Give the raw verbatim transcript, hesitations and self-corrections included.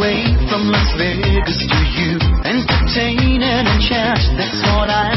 away from Las Vegas to you. Entertain and enchant, that's what I